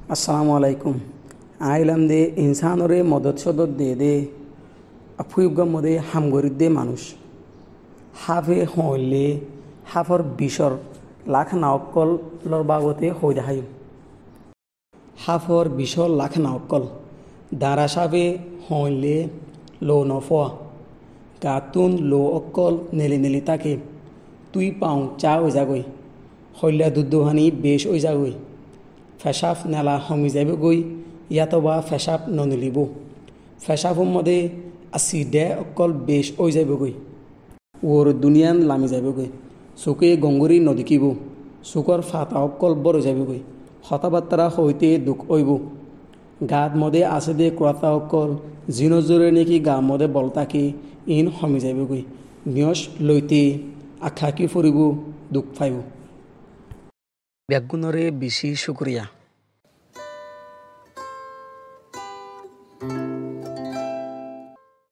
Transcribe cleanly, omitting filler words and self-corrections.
আসসালামু আলাইকুম আইলাম দে ইনসানরে মদত সদত দে দে আফুইগম মদে হামগরিদ দে মানুষ হাফে হইলে হাফর বিশর লাখ নাওকল লর বাগতে হই দেখাই হাফর বিশর লাখ নাওকল দাঁড়া সাবে হইলে লো নফা গাতুন লো অকল নেলি নেলি তাকে তুই পাও চা ওই যাগই হইলা দুধহানি বেশ ওই যাগই ফেসাফ নেলা হমি যাইব গই ইয়াতবা ফেসাফ ননিলিব ফেসাফর মধ্যে আসি দে অকল বেশ ওই যাইব গই ওর দুনিয়ান লামি যাইব গই চুকে গঙ্গুরি নদীকিব চুকর ফাতা অকল বড় যাইব গই হতাবার্তারা হইতে দুঃখ ওইব গাত মদে আছে দে ক্রতা অকল জিনজোরে নেকি গা মদে বলতাকি ইন হমি যাইব গই নিয়স লইতে আখাকি ফুরিব দুঃখ পাইব ব্যাগুণরে বেশি শুক্রিয়া।